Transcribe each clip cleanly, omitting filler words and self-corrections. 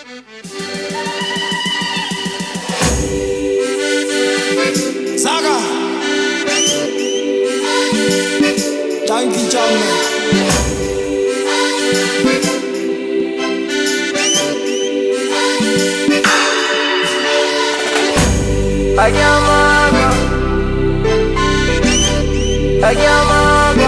Saga Tanki Jamme Ayamaga Ayamaga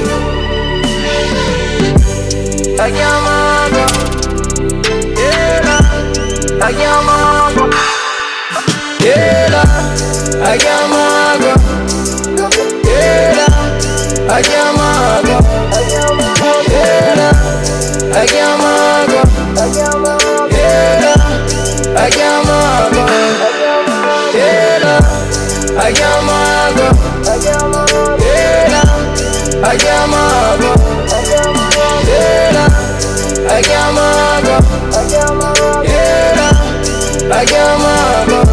Ayamaga Yela Ayamaga Yela Ayamaga Yela Ayamaga Yela Ayamaga Yela Ayamaga Yela Ayamaga Yela Ayamaga Yela Ayamaga Yela Ayamaga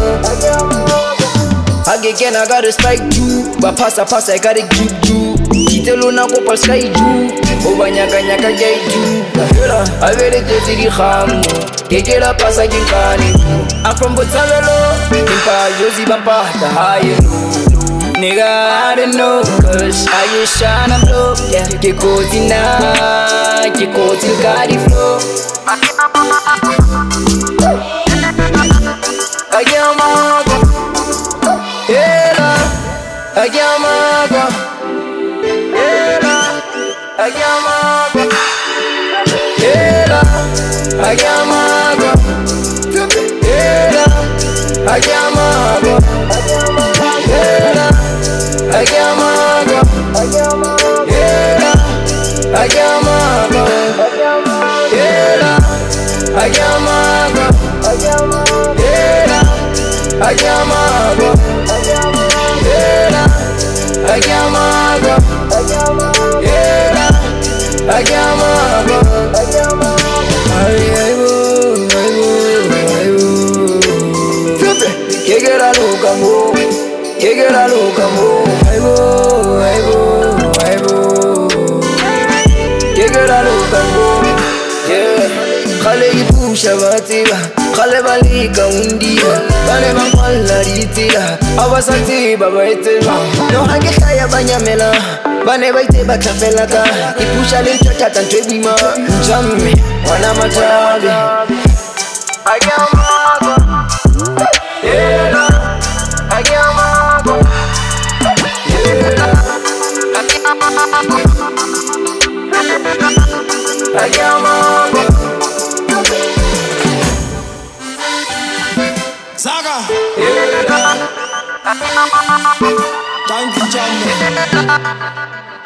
Again I gotta spike you, but pass I gotta keep you. Titelo na ko pal sky you, o banyaka nyaka gay you. I very dirty di khamu, kekela pasa kinkani. I'm from Botsalo, impa Josie Bapata high. Nigga, I don't know, cause I just shine and blow. Yeah, get caught in Gadi flow. Ayamaga, Yela, Ayamaga, Yela, Ayamaga, Yela, Ayamaga, Yela, Ayamaga, Yela, Ayamaga, Yela, Ayamaga, Yela, Ayamaga, Yela, Ayamaga, Yela, Ayamaga, Yela, Ayamaga, Kegera luka mo, kegera luka mo, aibo, kegera luka mo, yeah. Khale ipusha batiba, khale balika undiba, bale bangwala ritila, abasati baba etela. No hange khaya banyamela, bane baite batafela ka, ipusha lentota tantwebima, jamme wana matabi. Ayamaga, Yela, Ayamaga, Yela, Ayamaga. Saga Yela, Tanki Jamme